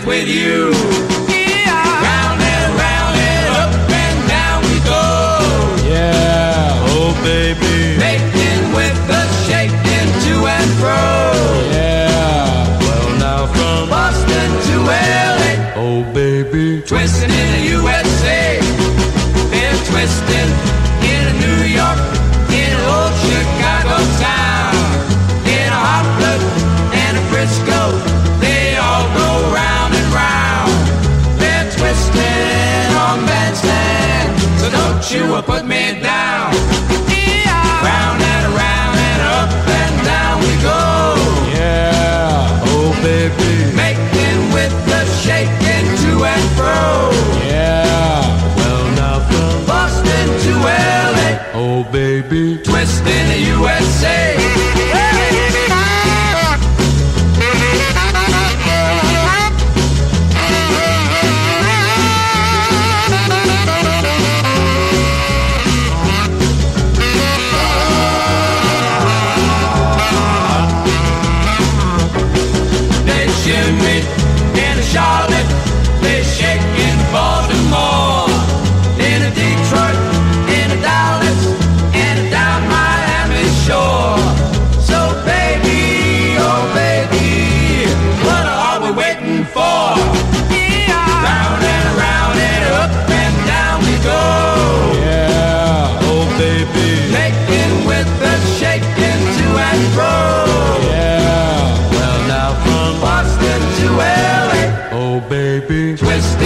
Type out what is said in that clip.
just with you. Round and up and down we go. Yeah, oh baby. Making with the shaking to and fro. Yeah, well now from Boston to LA. oh baby. Twisting in the USA. They're twisting in New York, in old Chicago town, in a hot blood and a Frisco. They all go round and round. They're twisting on bandstand, so don't you put me down. Round and up and down we go. Yeah, oh baby. Making with the shaking to and fro. Yeah, well now from Boston to LA. oh baby. Twisting the USA. They shimmy in Charlotte. They shake in Baltimore. In a Detroit, in a Dallas, and down Miami shore. So baby, oh baby, what are we waiting for? Round and up and down we go. Yeah, oh baby. Making with the shaking to and fro. Yeah, well now from Boston to LA. oh baby. Twist